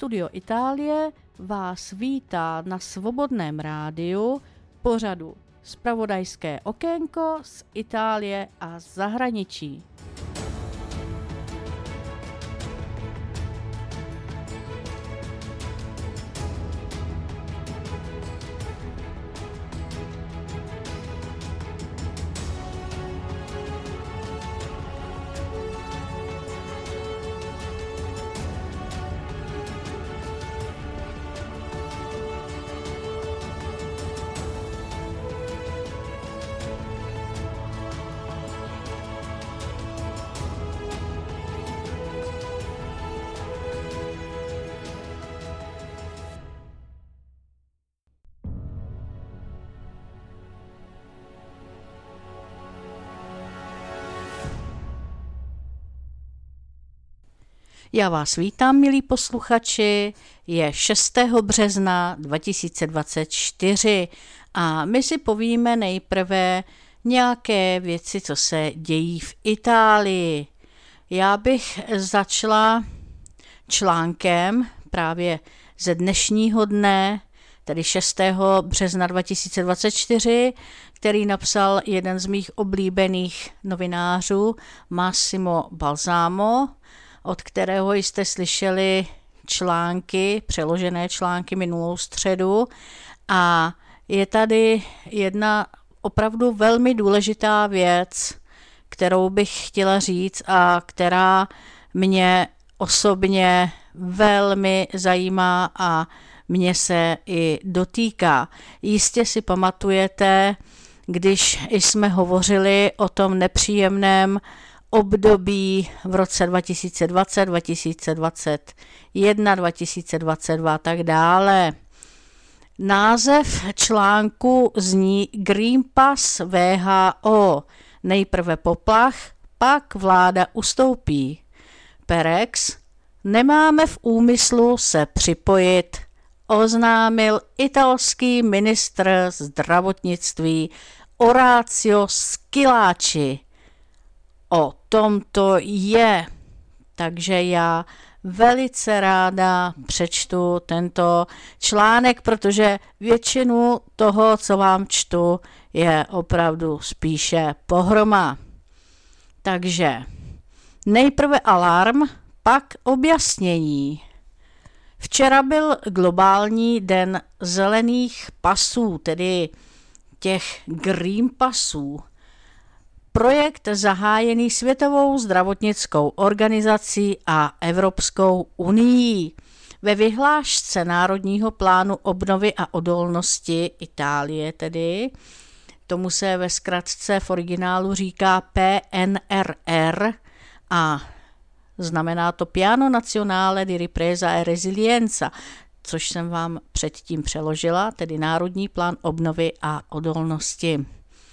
Studio Itálie vás vítá na Svobodném rádiu pořadu Zpravodajské okénko z Itálie a zahraničí. Já vás vítám, milí posluchači, je 6. března 2024 a my si povíme nejprve nějaké věci, co se dějí v Itálii. Já bych začala článkem právě ze dnešního dne, tedy 6. března 2024, který napsal jeden z mých oblíbených novinářů, Massimo Balzamo, od kterého jste slyšeli články, přeložené články minulou středu. A je tady jedna opravdu velmi důležitá věc, kterou bych chtěla říct a která mě osobně velmi zajímá a mě se i dotýká. Jistě si pamatujete, když jsme hovořili o tom nepříjemném období v roce 2020, 2021, 2022 a tak dále. Název článku zní Green Pass WHO. Nejprve poplach, pak vláda ustoupí. Perex, nemáme v úmyslu se připojit, oznámil italský ministr zdravotnictví Orazio Schillaci. O tom to je, takže já velice ráda přečtu tento článek, protože většinu toho, co vám čtu, je opravdu spíše pohroma. Takže nejprve alarm, pak objasnění. Včera byl globální den zelených pasů, tedy těch green pasů. Projekt zahájený Světovou zdravotnickou organizací a Evropskou unií. Ve vyhlášce Národního plánu obnovy a odolnosti Itálie tedy, tomu se ve zkratce v originálu říká PNRR a znamená to Piano Nazionale di Ripresa e Resilienza, což jsem vám předtím přeložila, tedy Národní plán obnovy a odolnosti.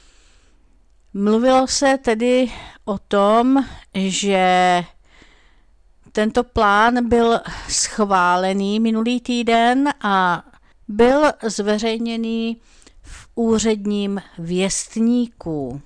Mluvilo se tedy o tom, že tento plán byl schválený minulý týden a byl zveřejněný v úředním věstníku.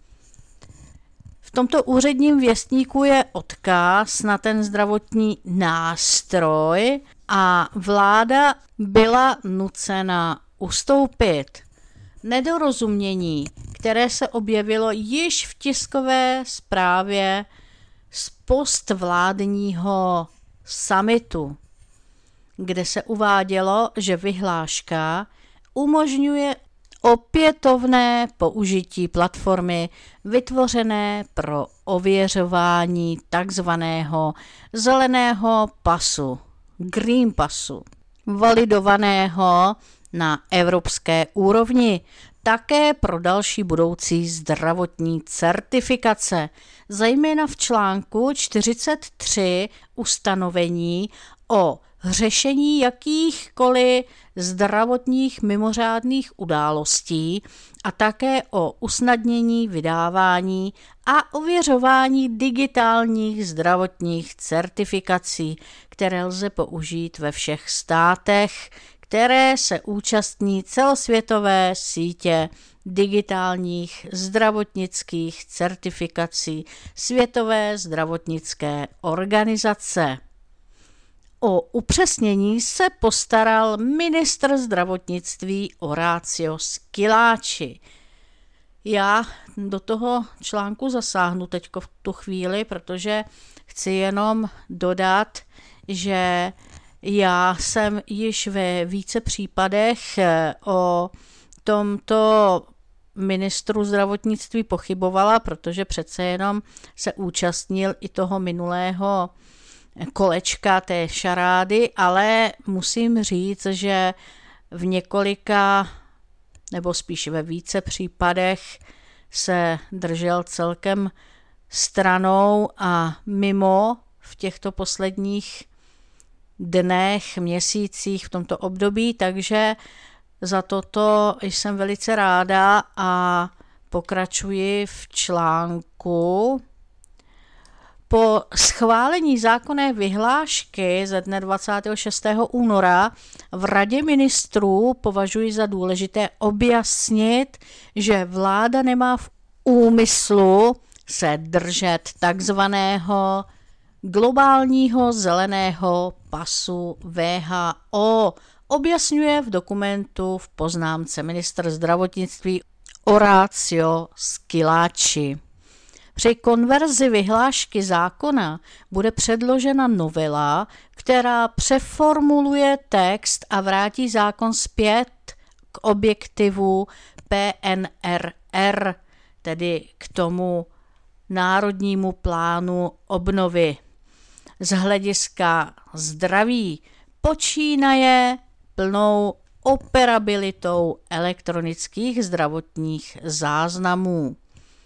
V tomto úředním věstníku je odkaz na ten zdravotní nástroj a vláda byla nucena ustoupit. Nedorozumění, které se objevilo již v tiskové zprávě z postvládního summitu, kde se uvádělo, že vyhláška umožňuje opětovné použití platformy vytvořené pro ověřování takzvaného zeleného pasu, Green Passu, validovaného na evropské úrovni, také pro další budoucí zdravotní certifikace, zejména v článku 43 ustanovení o řešení jakýchkoliv zdravotních mimořádných událostí a také o usnadnění vydávání a ověřování digitálních zdravotních certifikací, které lze použít ve všech státech, které se účastní celosvětové sítě digitálních zdravotnických certifikací Světové zdravotnické organizace. O upřesnění se postaral ministr zdravotnictví Orazio Schillaci. Já do toho článku zasáhnu teď v tu chvíli, protože chci jenom dodat, že já jsem již ve více případech o tomto ministru zdravotnictví pochybovala, protože přece jenom se účastnil i toho minulého kolečka té šarády, ale musím říct, že v několika nebo spíš ve více případech se držel celkem stranou a mimo v těchto posledních dnech, měsících v tomto období, takže za toto jsem velice ráda a pokračuji v článku. Po schválení zákonné vyhlášky ze dne 26. února v Radě ministrů považuji za důležité objasnit, že vláda nemá v úmyslu se držet takzvaného globálního zeleného pasu WHO. Objasňuje v dokumentu v poznámce ministr zdravotnictví Orazio Schillaci. Při konverzi vyhlášky zákona bude předložena novela, která přeformuluje text a vrátí zákon zpět k objektivu PNRR, tedy k tomu národnímu plánu obnovy. Z hlediska zdraví počínaje plnou operabilitou elektronických zdravotních záznamů.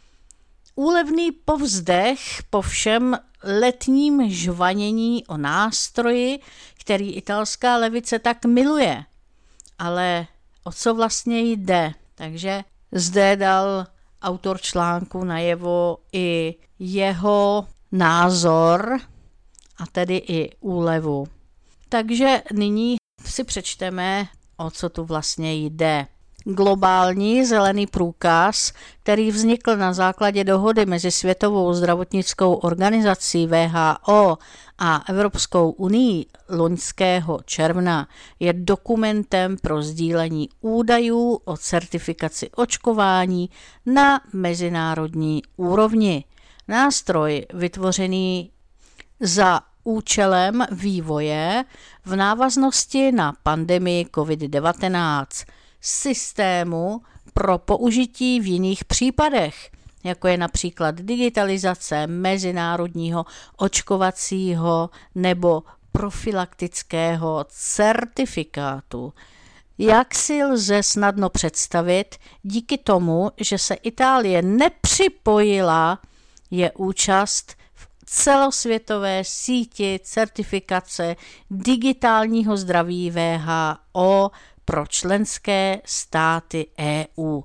Úlevný povzdech po všem letním žvanění o nástroji, který italská levice tak miluje. Ale o co vlastně jde? Takže zde dal autor článku najevo i jeho názor, a tedy i úlevu. Takže nyní si přečteme, o co tu vlastně jde. Globální zelený průkaz, který vznikl na základě dohody mezi Světovou zdravotnickou organizací WHO a Evropskou unii loňského června, je dokumentem pro sdílení údajů o certifikaci očkování na mezinárodní úrovni. Nástroj vytvořený za účelem vývoje v návaznosti na pandemii COVID-19 systému pro použití v jiných případech, jako je například digitalizace mezinárodního očkovacího nebo profylaktického certifikátu. Jak si lze snadno představit, díky tomu, že se Itálie nepřipojila, je účast v celosvětové síti certifikace digitálního zdraví WHO pro členské státy EU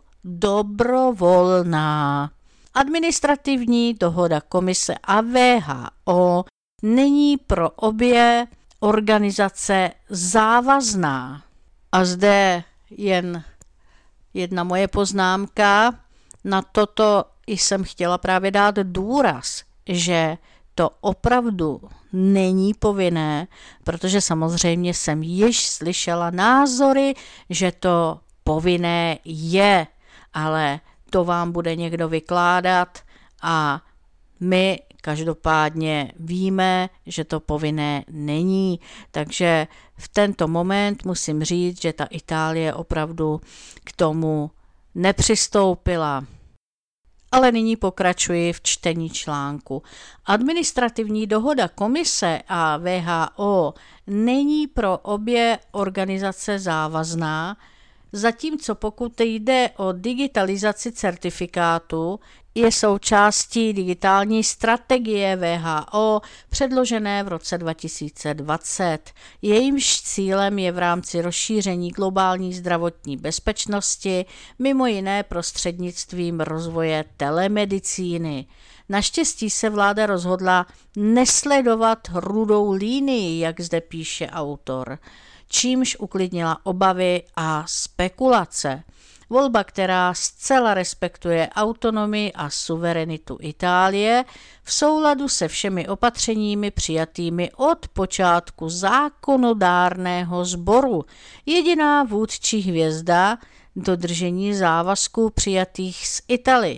dobrovolná. Administrativní dohoda komise a WHO není pro obě organizace závazná. A zde jen jedna moje poznámka. Na toto jsem chtěla právě dát důraz, že to opravdu není povinné, protože samozřejmě jsem již slyšela názory, že to povinné je, ale to vám bude někdo vykládat a my každopádně víme, že to povinné není. Takže v tento moment musím říct, že ta Itálie opravdu k tomu nepřistoupila. Ale nyní pokračuji v čtení článku. Administrativní dohoda komise a WHO není pro obě organizace závazná, zatímco pokud jde o digitalizaci certifikátu, je součástí digitální strategie WHO předložené v roce 2020. Jejímž cílem je v rámci rozšíření globální zdravotní bezpečnosti, mimo jiné prostřednictvím rozvoje telemedicíny. Naštěstí se vláda rozhodla nesledovat rudou línii, jak zde píše autor, čímž uklidnila obavy a spekulace. Volba, která zcela respektuje autonomii a suverenitu Itálie v souladu se všemi opatřeními přijatými od počátku zákonodárného sboru. Jediná vůdčí hvězda dodržení závazků přijatých z Italie.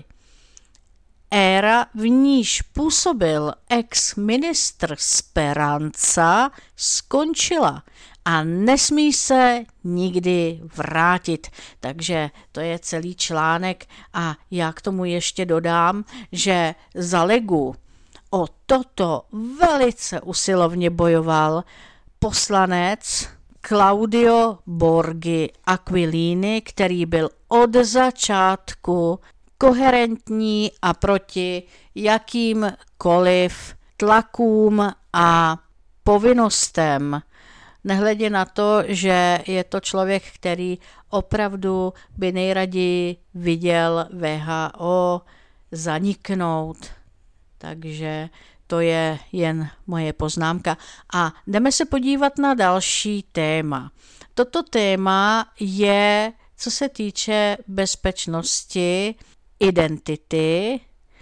Éra, v níž působil ex-ministr Speranza, skončila a nesmí se nikdy vrátit. Takže to je celý článek a já k tomu ještě dodám, že za Legu o toto velice usilovně bojoval poslanec Claudio Borghi Aquilini, který byl od začátku koherentní a proti jakýmkoliv tlakům a povinnostem. Nehledě na to, že je to člověk, který opravdu by nejraději viděl WHO zaniknout. Takže to je jen moje poznámka. A jdeme se podívat na další téma. Toto téma je, co se týče bezpečnosti, identity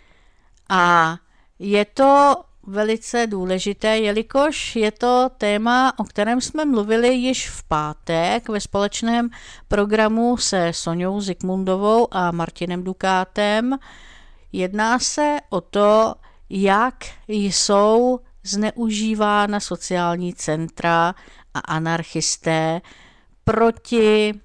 a je to velice důležité, jelikož je to téma, o kterém jsme mluvili již v pátek ve společném programu se Soňou Zikmundovou a Martinem Dukátem. Jedná se o to, jak jsou zneužívána sociální centra a anarchisté proti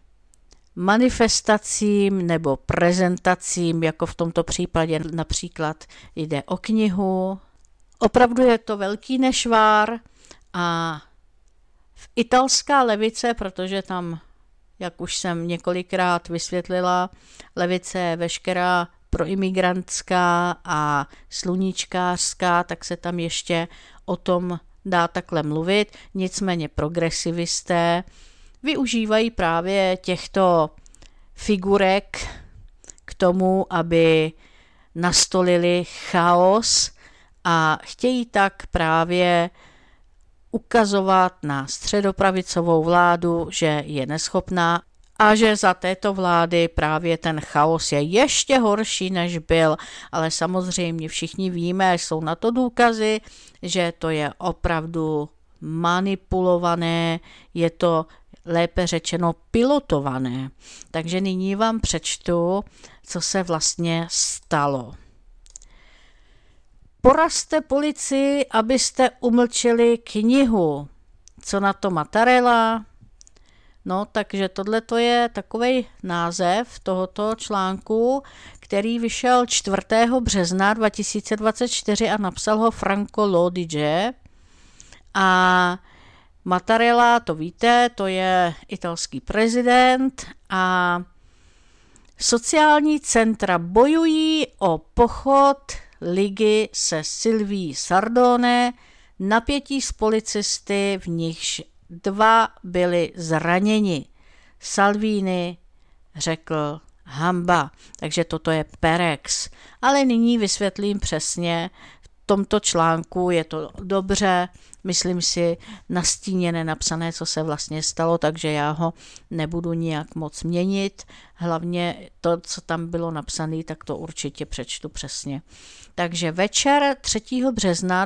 manifestacím nebo prezentacím, jako v tomto případě například jde o knihu. Opravdu je to velký nešvár a italská levice, protože tam, jak už jsem několikrát vysvětlila, levice je veškerá proimigrantská a sluníčkářská, tak se tam ještě o tom dá takhle mluvit. Nicméně progresivisté využívají právě těchto figurek k tomu, aby nastolili chaos a chtějí tak právě ukazovat na středopravicovou vládu, že je neschopná a že za této vlády právě ten chaos je ještě horší, než byl. Ale samozřejmě všichni víme, jsou na to důkazy, že to je opravdu manipulované, je to lépe řečeno pilotované. Takže nyní vám přečtu, co se vlastně stalo. Porazte policii, abyste umlčeli knihu. Co na to Mattarella? No, takže tohle to je takovej název tohoto článku, který vyšel 4. března 2024 a napsal ho Franco Lodice. A Mattarella, to víte, to je italský prezident a sociální centra bojují o pochod ligy se Silvií Sardone, napětí s policisty, v nichž 2 byli zraněni. Salvini řekl hamba, takže toto je Perex. Ale nyní vysvětlím přesně, v tomto článku je to dobře, myslím si, nastíněné, napsané, co se vlastně stalo, takže já ho nebudu nijak moc měnit. Hlavně to, co tam bylo napsané, tak to určitě přečtu přesně. Takže večer 3. března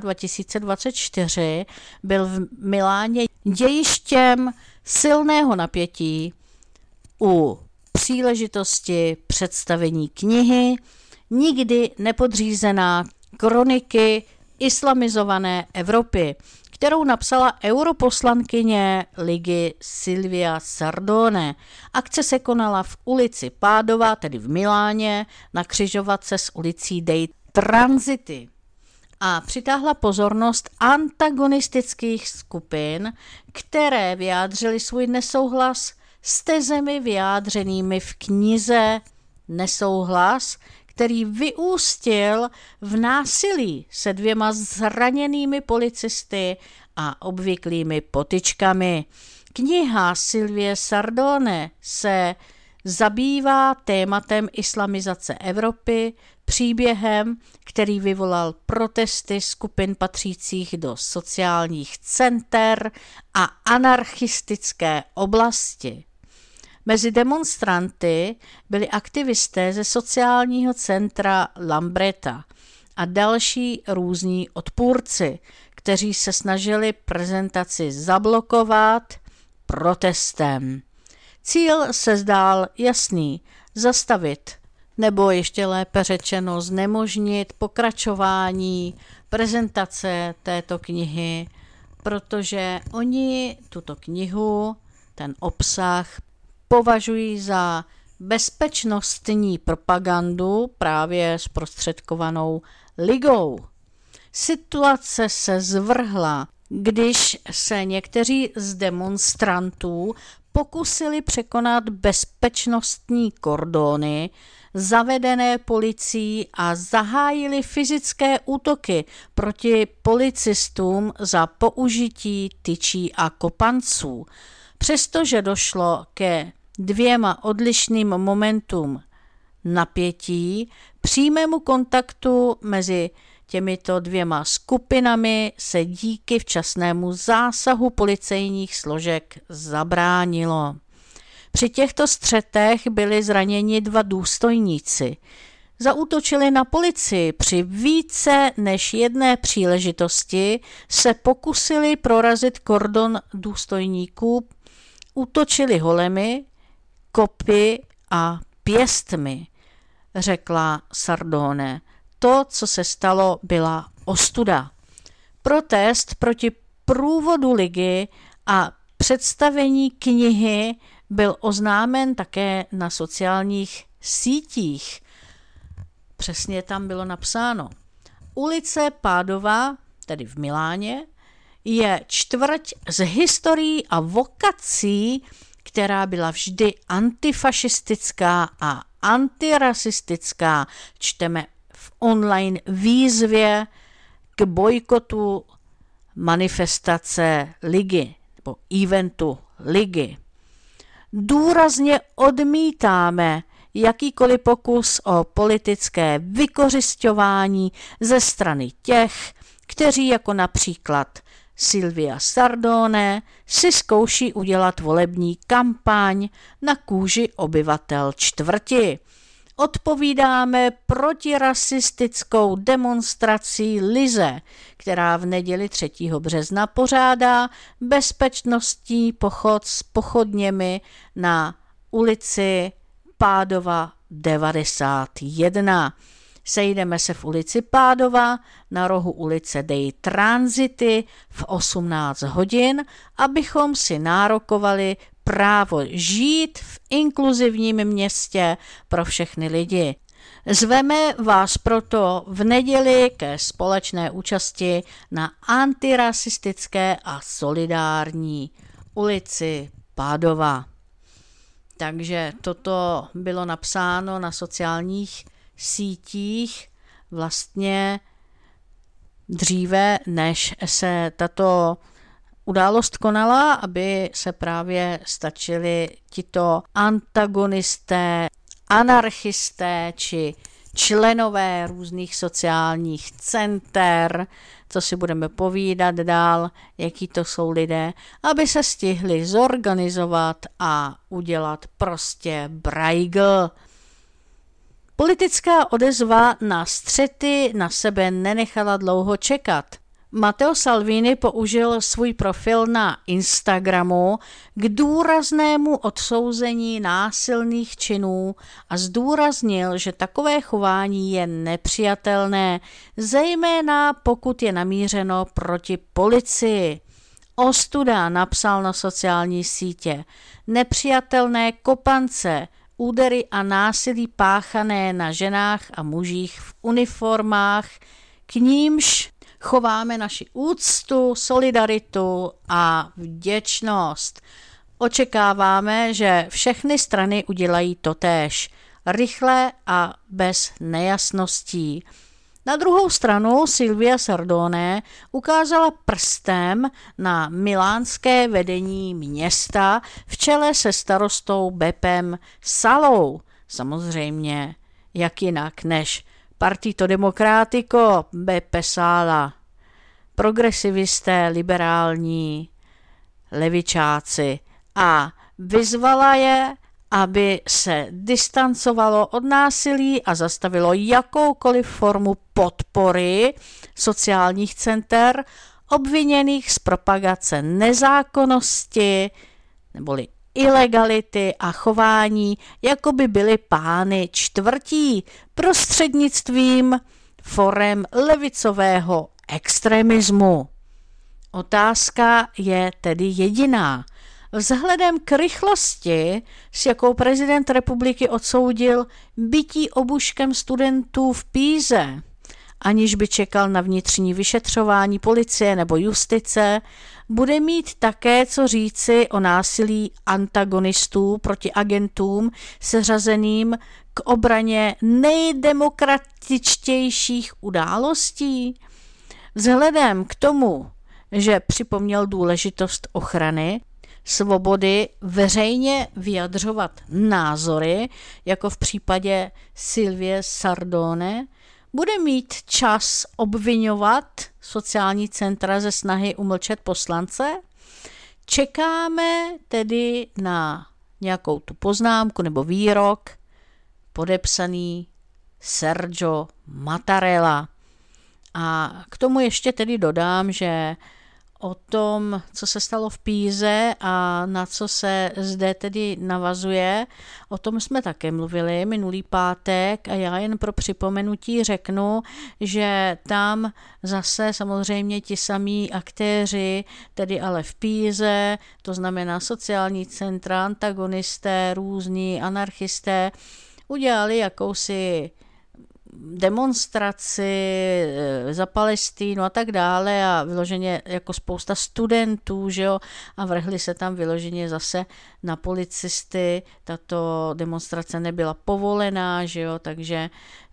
2024 byl v Miláně dějištěm silného napětí u příležitosti představení knihy Nikdy nepodřízená kroniky islamizované Evropy, kterou napsala europoslankyně ligy Silvia Sardone. Akce se konala v ulici Pádova, tedy v Miláně, na křižovatce s ulicí Dei Transiti a přitáhla pozornost antagonistických skupin, které vyjádřily svůj nesouhlas s tezemi vyjádřenými v knize Nesouhlas, který vyústil v násilí se 2 zraněnými policisty a obvyklými potyčkami. Kniha Silvie Sardone se zabývá tématem islamizace Evropy, příběhem, který vyvolal protesty skupin patřících do sociálních center a anarchistické oblasti. Mezi demonstranty byli aktivisté ze sociálního centra Lambretta a další různí odpůrci, kteří se snažili prezentaci zablokovat protestem. Cíl se zdál jasný, zastavit, nebo ještě lépe řečeno znemožnit pokračování prezentace této knihy, protože oni tuto knihu, ten obsah, považují za bezpečnostní propagandu právě zprostředkovanou ligou. Situace se zvrhla, když se někteří z demonstrantů pokusili překonat bezpečnostní kordony zavedené policií a zahájili fyzické útoky proti policistům za použití tyčí a kopanců. Přestože došlo ke 2 odlišným momentům napětí, přímému kontaktu mezi těmito 2 skupinami se díky včasnému zásahu policejních složek zabránilo. Při těchto střetech byli zraněni 2 důstojníci. Zaútočili na policii, při více než jedné příležitosti se pokusili prorazit kordon důstojníků, útočili holemi, kopy a pěstmi, řekla Sardone. To, co se stalo, byla ostuda. Protest proti průvodu ligy a představení knihy byl oznámen také na sociálních sítích. Přesně tam bylo napsáno: ulice Pádova, tedy v Miláně, je čtvrť s historií a vokací, která byla vždy antifašistická a antirasistická. Čteme v online výzvě k bojkotu manifestace ligy nebo eventu ligy. Důrazně odmítáme jakýkoliv pokus o politické vykořisťování ze strany těch, kteří jako například Silvia Sardone si zkouší udělat volební kampaň na kůži obyvatel čtvrti. Odpovídáme protirasistickou demonstrací Lize, která v neděli 3. března pořádá bezpečnostní pochod s pochodněmi na ulici Pádova 91. Sejdeme se v ulici Pádova na rohu ulice Dei Transity v 18 hodin, abychom si nárokovali právo žít v inkluzivním městě pro všechny lidi. Zveme vás proto v neděli ke společné účasti na antirasistické a solidární ulici Pádova. Takže toto bylo napsáno na sociálních sítích vlastně dříve, než se tato událost konala, aby se právě stačili tito antagonisté, anarchisté či členové různých sociálních center, co si budeme povídat dál, jaký to jsou lidé, aby se stihli zorganizovat a udělat prostě brajgl. Politická odezva na střety na sebe nenechala dlouho čekat. Matteo Salvini použil svůj profil na Instagramu k důraznému odsouzení násilných činů a zdůraznil, že takové chování je nepřijatelné, zejména pokud je namířeno proti policii. Ostuda, napsal na sociální sítě, nepřijatelné kopance, údery a násilí páchané na ženách a mužích v uniformách, k nímž chováme naši úctu, solidaritu a vděčnost. Očekáváme, že všechny strany udělají totéž, rychle a bez nejasností. Na druhou stranu Silvia Sardone ukázala prstem na milánské vedení města v čele se starostou Beppem Salou. Samozřejmě, jak jinak než Partito Democratico Beppe Sala, progresivisté, liberální levičáci, a vyzvala je, aby se distancovalo od násilí a zastavilo jakoukoliv formu podpory sociálních center obviněných z propagace nezákonnosti neboli ilegality a chování, jako by byly pány čtvrtí prostřednictvím forem levicového extremismu. Otázka je tedy jediná. Vzhledem k rychlosti, s jakou prezident republiky odsoudil bití obuškem studentů v Píze, aniž by čekal na vnitřní vyšetřování policie nebo justice, bude mít také co říci o násilí antagonistů proti agentům seřazeným k obraně nejdemokratičtějších událostí. Vzhledem k tomu, že připomněl důležitost ochrany, svobody veřejně vyjadřovat názory, jako v případě Silvie Sardone, bude mít čas obviňovat sociální centra ze snahy umlčet poslance? Čekáme tedy na nějakou tu poznámku nebo výrok podepsaný Sergio Mattarella. A k tomu ještě tedy dodám, že o tom, co se stalo v Píze a na co se zde tedy navazuje, o tom jsme také mluvili minulý pátek a já jen pro připomenutí řeknu, že tam zase samozřejmě ti samí aktéři, tedy ale v Píze, to znamená sociální centra, antagonisté, různí anarchisté, udělali jakousi demonstraci za Palestínu a tak dále a vyloženě jako spousta studentů, že jo, a vrhli se tam vyloženě zase na policisty. Tato demonstrace nebyla povolená, že jo, takže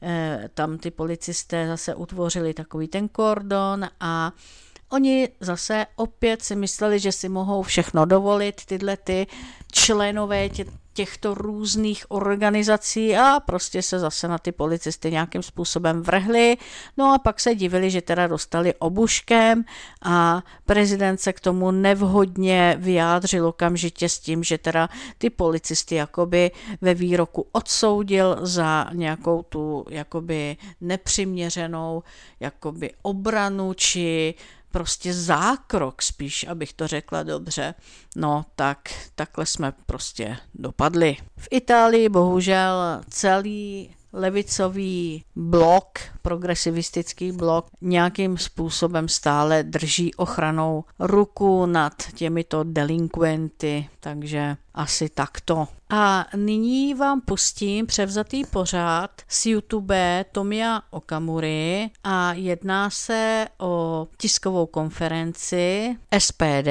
tam ty policisté zase utvořili takový ten kordon a oni zase opět si mysleli, že si mohou všechno dovolit, tyhle ty členové těchto různých organizací a prostě se zase na ty policisty nějakým způsobem vrhli. No a pak se divili, že teda dostali obuškem a prezident se k tomu nevhodně vyjádřil okamžitě s tím, že teda ty policisty jakoby ve výroku odsoudil za nějakou tu jakoby nepřiměřenou jakoby obranu či prostě zákrok spíš, abych to řekla dobře. No tak takhle jsme prostě dopadli. V Itálii bohužel celý levicový blok, progresivistický blok, nějakým způsobem stále drží ochranou ruku nad těmito delinkventy, takže asi takto. A nyní vám pustím převzatý pořad z YouTube Tomia Okamury a jedná se o tiskovou konferenci SPD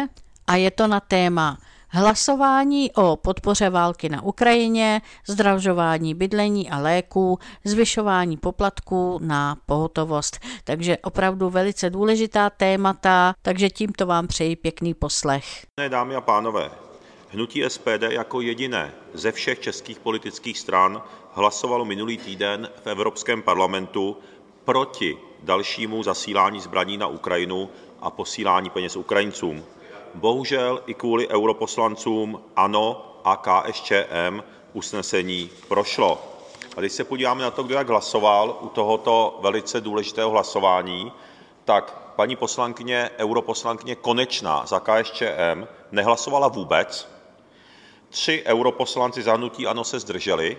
a je to na téma hlasování o podpoře války na Ukrajině, zdražování bydlení a léků, zvyšování poplatků na pohotovost. Takže opravdu velice důležitá témata, takže tímto vám přeji pěkný poslech. Dámy a pánové, hnutí SPD jako jediné ze všech českých politických stran hlasovalo minulý týden v Evropském parlamentu proti dalšímu zasílání zbraní na Ukrajinu a posílání peněz Ukrajincům. Bohužel i kvůli europoslancům ANO a KSČM usnesení prošlo. A když se podíváme na to, kdo jak hlasoval u tohoto velice důležitého hlasování, tak paní poslankyně, europoslankyně Konečná za KSČM nehlasovala vůbec, 3 europoslanci za hnutí ANO se zdrželi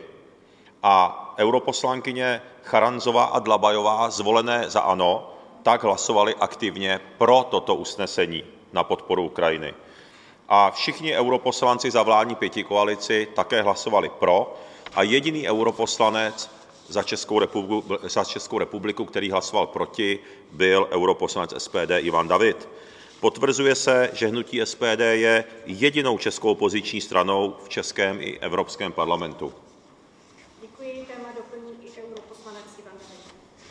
a europoslankyně Charanzová a Dlabajová, zvolené za ANO, tak hlasovali aktivně pro toto usnesení na podporu Ukrajiny. A všichni europoslanci za vládní pětikoalici také hlasovali pro a jediný europoslanec za Českou republiku, který hlasoval proti, byl europoslanec SPD Ivan David. Potvrzuje se, že hnutí SPD je jedinou českou opoziční stranou v českém i evropském parlamentu. Děkuji, téma doplní i europoslanec Ivan David.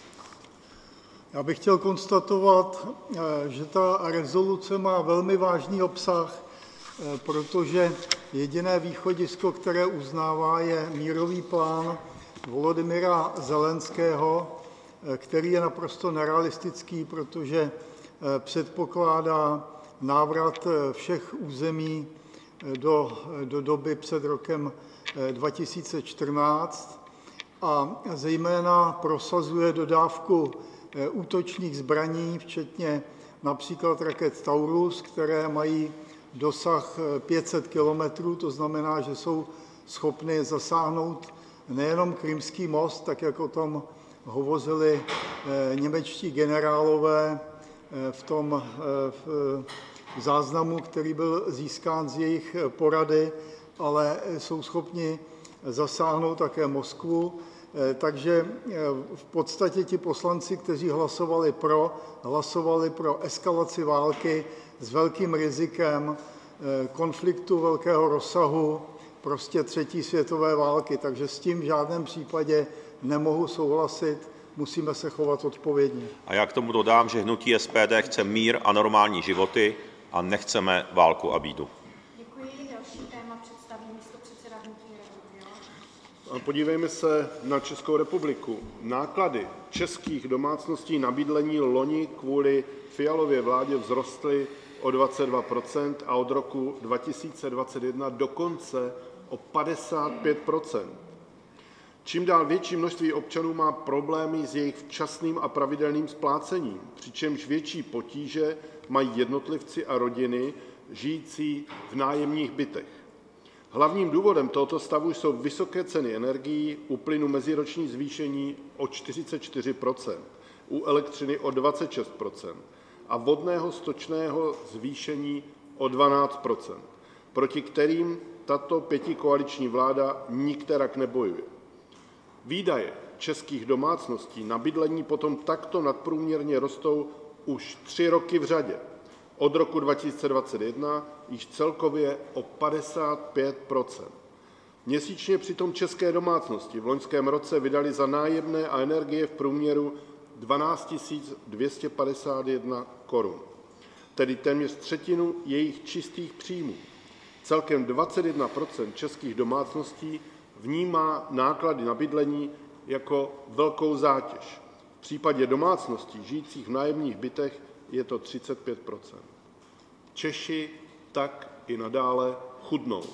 Já bych chtěl konstatovat, že ta rezoluce má velmi vážný obsah, protože jediné východisko, které uznává, je mírový plán Volodymyra Zelenského, který je naprosto nerealistický, protože předpokládá návrat všech území do doby před rokem 2014 a zejména prosazuje dodávku útočných zbraní, včetně například raket Taurus, které mají dosah 500 kilometrů, to znamená, že jsou schopny zasáhnout nejenom Krymský most, tak jak o tom hovořili němečtí generálové v tom záznamu, který byl získán z jejich porady, ale jsou schopni zasáhnout také Moskvu. Takže v podstatě ti poslanci, kteří hlasovali pro eskalaci války s velkým rizikem konfliktu velkého rozsahu, prostě třetí světové války. Takže s tím v žádném případě nemohu souhlasit, musíme se chovat odpovědně. A já k tomu dodám, že hnutí SPD chce mír a normální životy a nechceme válku a bídu. Děkuji. Další téma představí místopředseda hnutí Radim Fiala. Podívejme se na Českou republiku. Náklady českých domácností na bydlení loni kvůli Fialově vládě vzrostly o 22% a od roku 2021 dokonce o 55%. Čím dál větší množství občanů má problémy s jejich včasným a pravidelným splácením, přičemž větší potíže mají jednotlivci a rodiny žijící v nájemních bytech. Hlavním důvodem tohoto stavu jsou vysoké ceny energií, u plynu meziroční zvýšení o 44%, u elektřiny o 26% a vodného stočného zvýšení o 12%, proti kterým tato pětikoaliční vláda nikterak nebojuje. Výdaje českých domácností na bydlení potom takto nadprůměrně rostou už 3 roky v řadě. Od roku 2021 již celkově o 55%. Měsíčně přitom české domácnosti v loňském roce vydali za nájemné a energie v průměru 12 251 korun, tedy téměř třetinu jejich čistých příjmů. Celkem 21% českých domácností vnímá náklady na bydlení jako velkou zátěž. V případě domácností žijících v nájemních bytech je to 35%. Češi tak i nadále chudnou.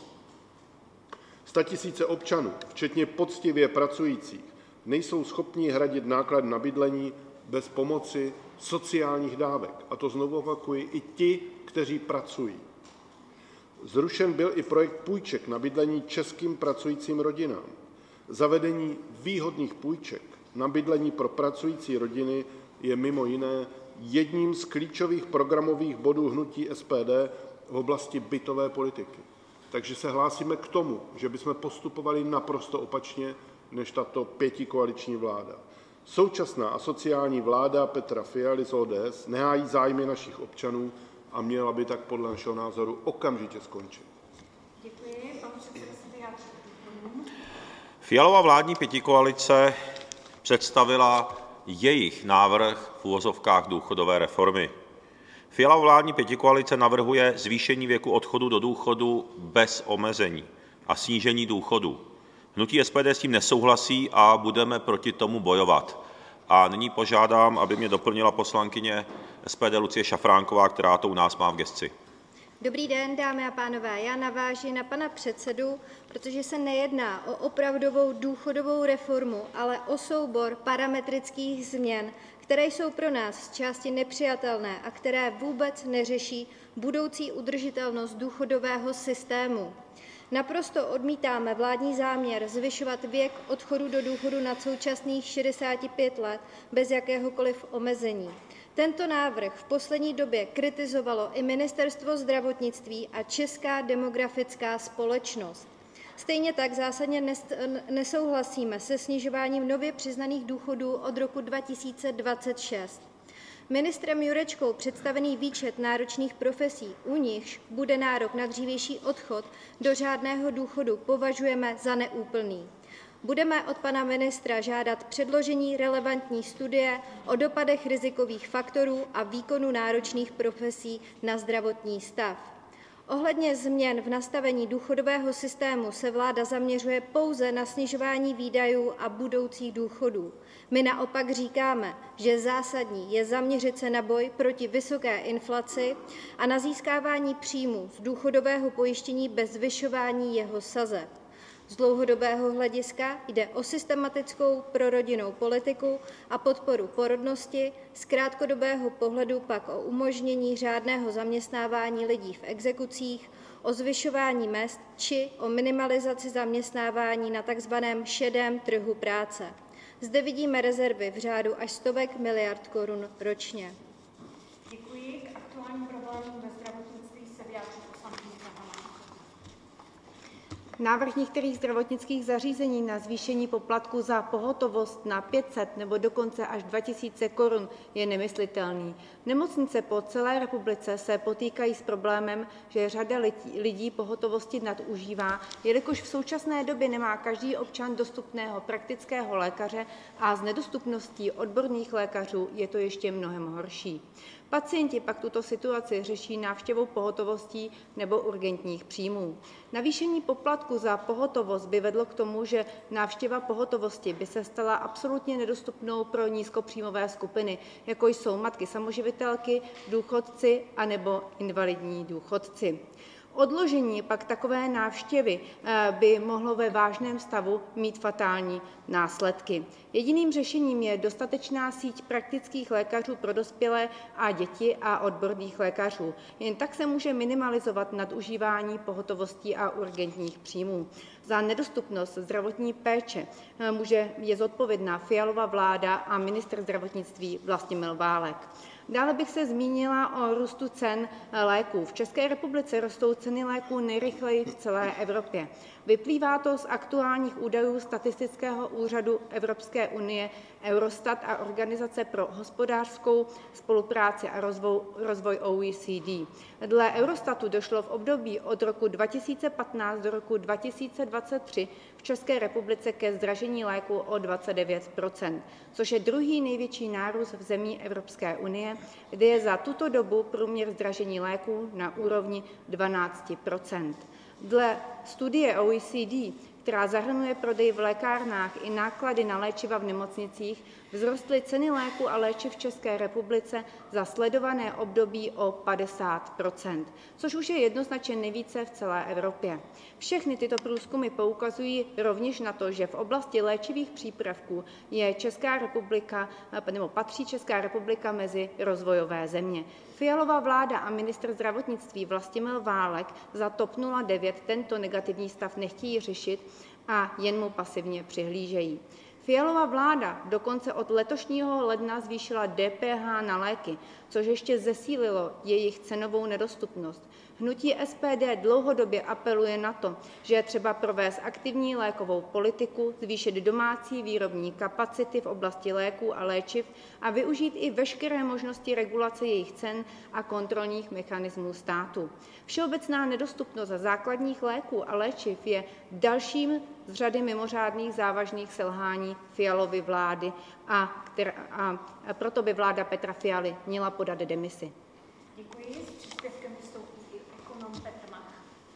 Statisíce občanů, včetně poctivě pracujících, nejsou schopni hradit náklady na bydlení bez pomoci sociálních dávek. A to znovu opakuji, i ti, kteří pracují. Zrušen byl i projekt půjček na bydlení českým pracujícím rodinám. Zavedení výhodných půjček na bydlení pro pracující rodiny je mimo jiné jedním z klíčových programových bodů hnutí SPD v oblasti bytové politiky. Takže se hlásíme k tomu, že bychom postupovali naprosto opačně než tato pětikoaliční vláda. Současná asociální vláda Petra Fialy z ODS nehájí zájmy našich občanů a měla by tak podle našeho názoru okamžitě skončit. Děkuji. Pan předseda se vyjádří. Fialova vládní pětikoalice představila jejich návrh v uvozovkách důchodové reformy. Fialova vládní pětikoalice navrhuje zvýšení věku odchodu do důchodu bez omezení a snížení důchodů. Hnutí SPD s tím nesouhlasí a budeme proti tomu bojovat. A nyní požádám, aby mě doplnila poslankyně SPD Lucie Šafránková, která to u nás má v gesci. Dobrý den, dámy a pánové. Já navážu na pana předsedu, protože se nejedná o opravdovou důchodovou reformu, ale o soubor parametrických změn, které jsou pro nás z části nepřijatelné a které vůbec neřeší budoucí udržitelnost důchodového systému. Naprosto odmítáme vládní záměr zvyšovat věk odchodu do důchodu nad současných 65 let bez jakéhokoliv omezení. Tento návrh v poslední době kritizovalo i Ministerstvo zdravotnictví a Česká demografická společnost. Stejně tak zásadně nesouhlasíme se snižováním nově přiznaných důchodů od roku 2026. Ministrem Jurečkou představený výčet náročných profesí, u nichž bude nárok na dřívější odchod do řádného důchodu, považujeme za neúplný. Budeme od pana ministra žádat předložení relevantní studie o dopadech rizikových faktorů a výkonu náročných profesí na zdravotní stav. Ohledně změn v nastavení důchodového systému se vláda zaměřuje pouze na snižování výdajů a budoucích důchodů. My naopak říkáme, že zásadní je zaměřit se na boj proti vysoké inflaci a na získávání příjmů z důchodového pojištění bez zvyšování jeho sazeb. Z dlouhodobého hlediska jde o systematickou prorodinnou politiku a podporu porodnosti, z krátkodobého pohledu pak o umožnění řádného zaměstnávání lidí v exekucích, o zvyšování mezd či o minimalizaci zaměstnávání na tzv. Šedém trhu práce. Zde vidíme rezervy v řádu až stovek miliard korun ročně. Děkuji. K aktuálním problémům ve zdravotnictví se vyjádří poslankyně Hamáčková. Návrh některých zdravotnických zařízení na zvýšení poplatku za pohotovost na 500 nebo dokonce až 2000 korun je nemyslitelný. Nemocnice po celé republice se potýkají s problémem, že řada lidí pohotovosti nadužívá, jelikož v současné době nemá každý občan dostupného praktického lékaře a s nedostupností odborných lékařů je to ještě mnohem horší. Pacienti pak tuto situaci řeší návštěvou pohotovostí nebo urgentních příjmů. Navýšení poplatku za pohotovost by vedlo k tomu, že návštěva pohotovosti by se stala absolutně nedostupnou pro nízkopříjmové skupiny, jako jsou matky samoživitelky, důchodci anebo invalidní důchodci. Odložení pak takové návštěvy by mohlo ve vážném stavu mít fatální následky. Jediným řešením je dostatečná síť praktických lékařů pro dospělé a děti a odborných lékařů. Jen tak se může minimalizovat nadužívání pohotovostí a urgentních příjmů. Za nedostupnost zdravotní péče je zodpovědná Fialova vláda a ministr zdravotnictví Vlastimil Válek. Dále bych se zmínila o růstu cen léků. V České republice rostou ceny léků nejrychleji v celé Evropě. Vyplývá to z aktuálních údajů Statistického úřadu Evropské unie Eurostat a Organizace pro hospodářskou spolupráci a rozvoj OECD. Dle Eurostatu došlo v období od roku 2015 do roku 2023 v České republice ke zdražení léků o 29%, což je druhý největší nárůst v zemí Evropské unie, kde je za tuto dobu průměr zdražení léků na úrovni 12%. Dle studie OECD, která zahrnuje prodej v lékárnách i náklady na léčiva v nemocnicích, vzrostly ceny léků a léčiv v České republice za sledované období o 50%, což už je jednoznačně nejvíce v celé Evropě. Všechny tyto průzkumy poukazují rovněž na to, že v oblasti léčivých přípravků je patří Česká republika mezi rozvojové země. Fialova vláda a ministr zdravotnictví Vlastimil Válek za TOP 09 tento negativní stav nechtějí řešit a jen mu pasivně přihlížejí. Fialova vláda dokonce od letošního ledna zvýšila DPH na léky, což ještě zesílilo jejich cenovou nedostupnost. Hnutí SPD dlouhodobě apeluje na to, že je třeba provést aktivní lékovou politiku, zvýšit domácí výrobní kapacity v oblasti léků a léčiv a využít i veškeré možnosti regulace jejich cen a kontrolních mechanismů státu. Všeobecná nedostupnost základních léků a léčiv je dalším z řady mimořádných závažných selhání Fialovy vlády a proto by vláda Petra Fialy měla podat demisi. Děkuji. S příspěvkem vystoupí ekonom Petr Mach.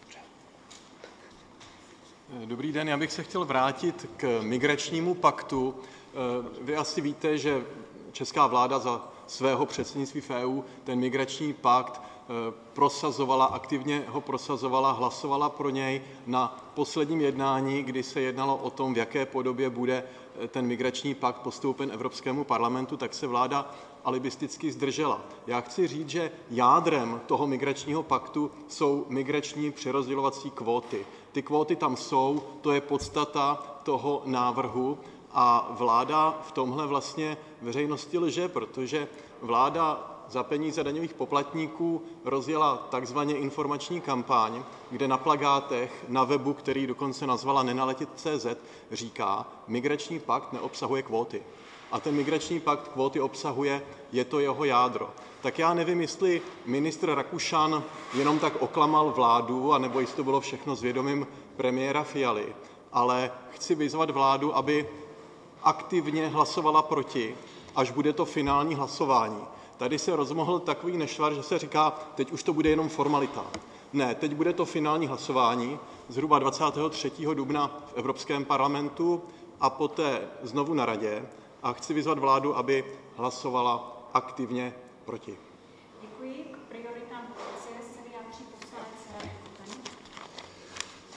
Dobrý den, já bych se chtěl vrátit k migračnímu paktu. Vy asi víte, že česká vláda za svého předsednictví v EU ten migrační pakt aktivně ho prosazovala, hlasovala pro něj na posledním jednání, kdy se jednalo o tom, v jaké podobě bude ten migrační pakt postoupen Evropskému parlamentu, tak se vláda alibisticky zdržela. Já chci říct, že jádrem toho migračního paktu jsou migrační přerozdělovací kvóty. Ty kvóty tam jsou, to je podstata toho návrhu a vláda v tomhle vlastně veřejnosti lže, protože vláda za peníze daňových poplatníků rozjela takzvaně informační kampaň, kde na plakátech na webu, který dokonce nazvala nenaletět.cz, říká, migrační pakt neobsahuje kvóty. A ten migrační pakt kvóty obsahuje, je to jeho jádro. Tak já nevím, jestli ministr Rakušan jenom tak oklamal vládu, anebo jestli to bylo všechno s vědomím premiéra Fialy, ale chci vyzvat vládu, aby aktivně hlasovala proti, až bude to finální hlasování. Tady se rozmohl takový nešvar, že se říká, teď už to bude jenom formalita. Ne, teď bude to finální hlasování, zhruba 23. dubna v Evropském parlamentu a poté znovu na radě. A chci vyzvat vládu, aby hlasovala aktivně proti. Děkuji. K prioritám policie se vyjádří poslanec Radek Koten.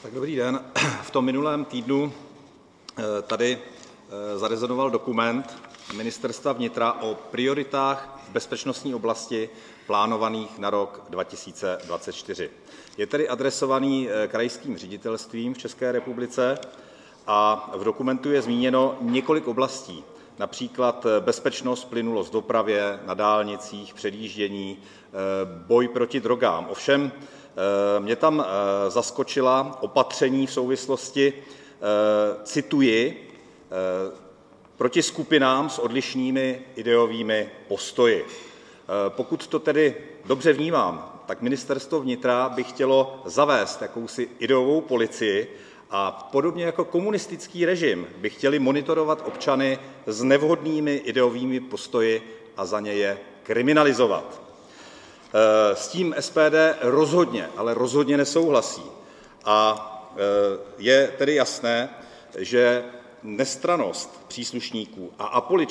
Tak dobrý den. V tom minulém týdnu tady zarezonoval dokument Ministerstva vnitra o prioritách v bezpečnostní oblasti plánovaných na rok 2024. Je tedy adresovaný krajským ředitelstvím v České republice a v dokumentu je zmíněno několik oblastí, například bezpečnost, plynulost v dopravě, na dálnicích, předjíždění, boj proti drogám. Ovšem mě tam zaskočila opatření v souvislosti, cituji, proti skupinám s odlišnými ideovými postoji. Pokud to tedy dobře vnímám, tak Ministerstvo vnitra by chtělo zavést jakousi ideovou policii a podobně jako komunistický režim by chtěli monitorovat občany s nevhodnými ideovými postoji a za ně je kriminalizovat. S tím SPD rozhodně, ale rozhodně nesouhlasí. A je tedy jasné, že nestrannost příslušníků a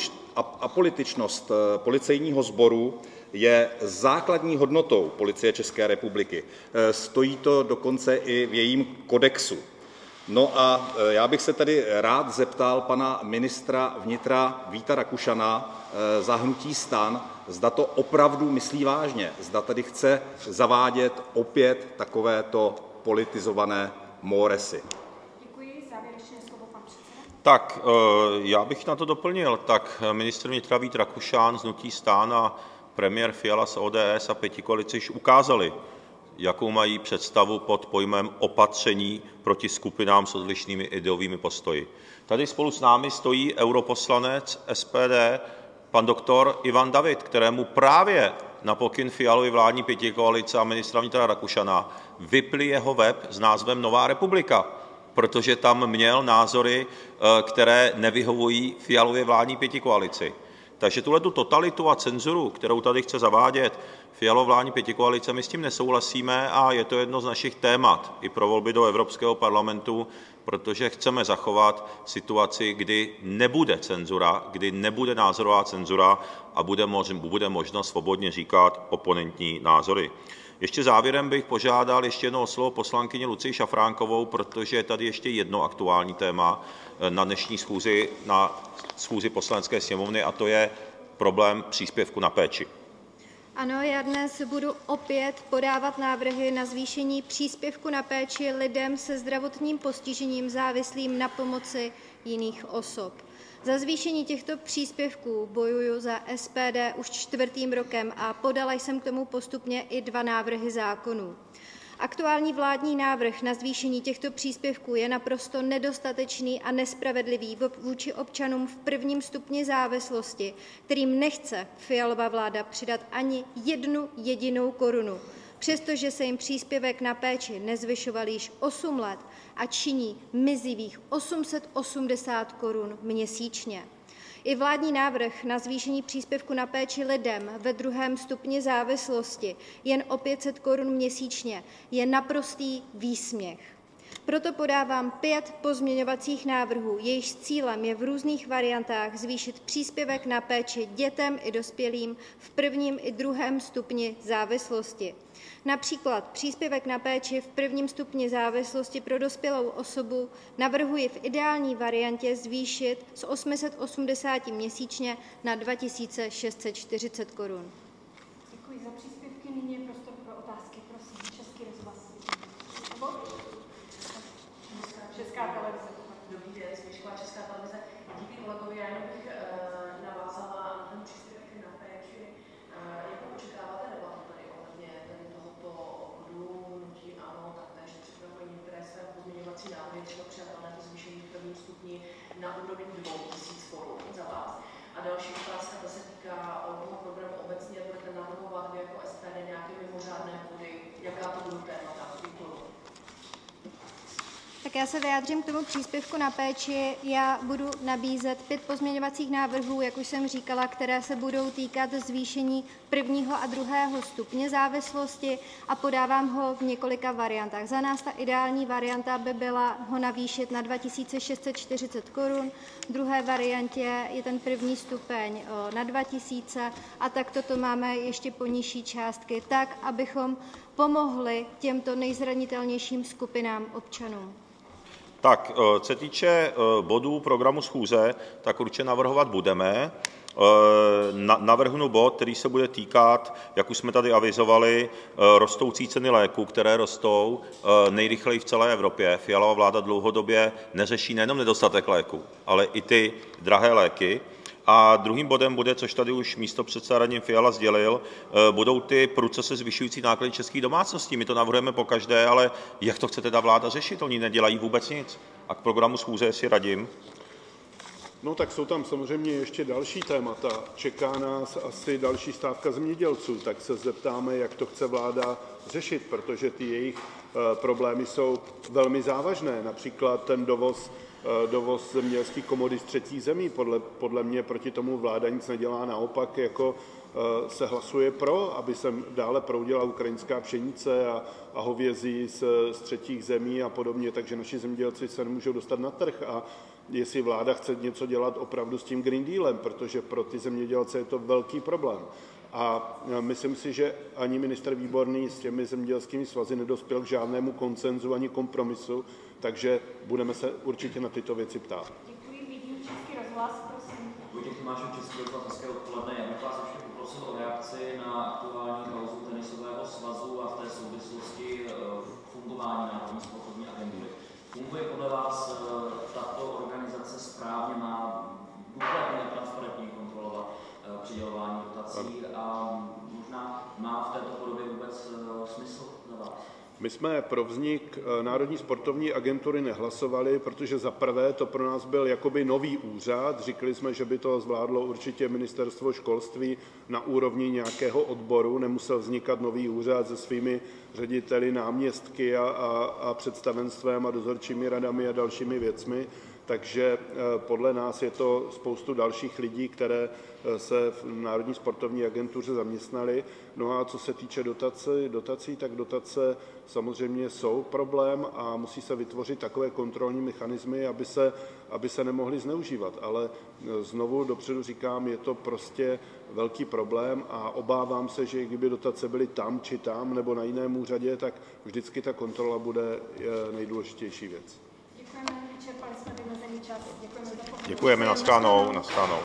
apolitičnost policejního sboru je základní hodnotou Policie České republiky. Stojí to dokonce i v jejím kodexu. No a já bych se tedy rád zeptal pana ministra vnitra Víta Rakušana za hnutí STAN, zda to opravdu myslí vážně, zda tedy chce zavádět opět takovéto politizované móresy. Děkuji. Závěrečné slovo pan předseda. Tak, já bych na to doplnil. Tak ministr vnitra Vít Rakušan z hnutí STAN a premiér Fiala z ODS a pětikoalice již ukázali, jakou mají představu pod pojmem opatření proti skupinám s odlišnými ideovými postoji. Tady spolu s námi stojí europoslanec SPD, pan doktor Ivan David, kterému právě na pokyn Fialovy vládní pětikoalice a ministra vnitra Rakušana vypl jeho web s názvem Nová republika, protože tam měl názory, které nevyhovují Fialově vládní pětikoalici. Takže tuhletu totalitu a cenzuru, kterou tady chce zavádět Fialova vládní pětikoalice, my s tím nesouhlasíme a je to jedno z našich témat i pro volby do Evropského parlamentu, protože chceme zachovat situaci, kdy nebude cenzura, kdy nebude názorová cenzura a bude možno svobodně říkat oponentní názory. Ještě závěrem bych požádal ještě jednou o slovo poslankyni Lucii Šafránkovou, protože je tady ještě jedno aktuální téma na dnešní schůzi, na schůzi Poslanecké sněmovny, a to je problém příspěvku na péči. Ano, já dnes budu opět podávat návrhy na zvýšení příspěvku na péči lidem se zdravotním postižením závislým na pomoci jiných osob. Za zvýšení těchto příspěvků bojuju za SPD už 4. rokem a podala jsem k tomu postupně i 2 návrhy zákonů. Aktuální vládní návrh na zvýšení těchto příspěvků je naprosto nedostatečný a nespravedlivý vůči občanům v 1. stupni závislosti, kterým nechce Fialova vláda přidat ani 1 jedinou korunu, přestože se jim příspěvek na péči nezvyšoval již 8 let a činí mizivých 880 korun měsíčně. I vládní návrh na zvýšení příspěvku na péči lidem ve 2. stupni závislosti jen o 500 korun měsíčně je naprostý výsměch. Proto podávám 5 pozměňovacích návrhů, jejichž cílem je v různých variantách zvýšit příspěvek na péči dětem i dospělým v 1. i 2. stupni závislosti. Například příspěvek na péči v 1. stupni závislosti pro dospělou osobu navrhuji v ideální variantě zvýšit z 880 měsíčně na 2640 korun. Děkuji za příspěvky. Nyní je prostor pro otázky. Prosím, Český rozhlas. Česká televize. Dobrý den, Směšková Česká televize. Díky kolegovi, já jenom bych navázala na ten příspěvek na péči. Jako očekáváte debatu tady ohledně tohoto bodu hnutí ANO, taktéž připravuje některé své pozměňovací návrhy, třeba přijatelné to zvýšení v 1. stupni na úroveň 2000 korun za vás. A další otázka, ta se týká toho programu obecně, budete navrhovat vy jako SPD nějaké mimořádné body, jaká to budou témata? Děkuji. Tak já se vyjádřím k tomu příspěvku na péči. Já budu nabízet 5 pozměňovacích návrhů, jak už jsem říkala, které se budou týkat zvýšení 1. a 2. stupně závislosti a podávám ho v několika variantách. Za nás ta ideální varianta by byla ho navýšit na 2640 korun, v druhé variantě je ten 1. stupeň na 2000 a tak toto máme ještě po nižší částky, tak abychom pomohli těmto nejzranitelnějším skupinám občanů? Tak, co se týče bodů programu schůze, tak určitě navrhovat budeme. Navrhnu bod, který se bude týkat, jak už jsme tady avizovali, rostoucí ceny léků, které rostou nejrychleji v celé Evropě. Fialova vláda dlouhodobě neřeší nejenom nedostatek léků, ale i ty drahé léky. A druhým bodem bude, což tady už místopředseda Radim Fiala sdělil, budou ty prudce se zvyšující náklady českých domácností. My to navrhujeme pokaždé, ale jak to chce teda vláda řešit? Oni nedělají vůbec nic. A k programu schůze si radím. No tak jsou tam samozřejmě ještě další témata. Čeká nás asi další stávka zemědělců, tak se zeptáme, jak to chce vláda řešit, protože ty jejich problémy jsou velmi závažné. Například ten dovoz zemědělských komodit z třetích zemí. Podle mě proti tomu vláda nic nedělá, naopak jako se hlasuje pro, aby sem dále proudila ukrajinská pšenice a hovězí z třetích zemí a podobně, takže naši zemědělci se nemůžou dostat na trh. A jestli vláda chce něco dělat opravdu s tím Green Dealem, protože pro ty zemědělce je to velký problém. A myslím si, že ani ministr Výborný s těmi zemědělskými svazy nedospěl k žádnému konsenzu ani kompromisu, takže budeme se určitě na tyto věci ptát. Děkuji, vidím Český rozhlas, prosím. Vojtěch Tomášek, Český rozhlas, hezké odpoledne. Já bych vás ještě poprosil o reakci na aktuální kauzu tenisového svazu a v té souvislosti fungování Národní sportovní agentury. Funguje podle vás tato organizace správně, má důkladně a transparentně kontrolovat přidělování dotací a možná má v této podobě vůbec smysl za vás? My jsme pro vznik Národní sportovní agentury nehlasovali, protože za prvé to pro nás byl jakoby nový úřad. Říkali jsme, že by to zvládlo určitě ministerstvo školství na úrovni nějakého odboru. Nemusel vznikat nový úřad se svými řediteli, náměstky a představenstvem a dozorčími radami a dalšími věcmi. Takže podle nás je to spoustu dalších lidí, které se v Národní sportovní agentuře zaměstnali. No a co se týče dotací, tak dotace samozřejmě jsou problém a musí se vytvořit takové kontrolní mechanismy, aby se nemohly zneužívat. Ale znovu dopředu říkám, je to prostě velký problém a obávám se, že kdyby dotace byly tam či tam nebo na jiném úřadě, tak vždycky ta kontrola bude nejdůležitější věc. Děkujeme, vyčerpali jsme vymezený čas. Děkujeme za pozornost. Děkujeme, nashledanou.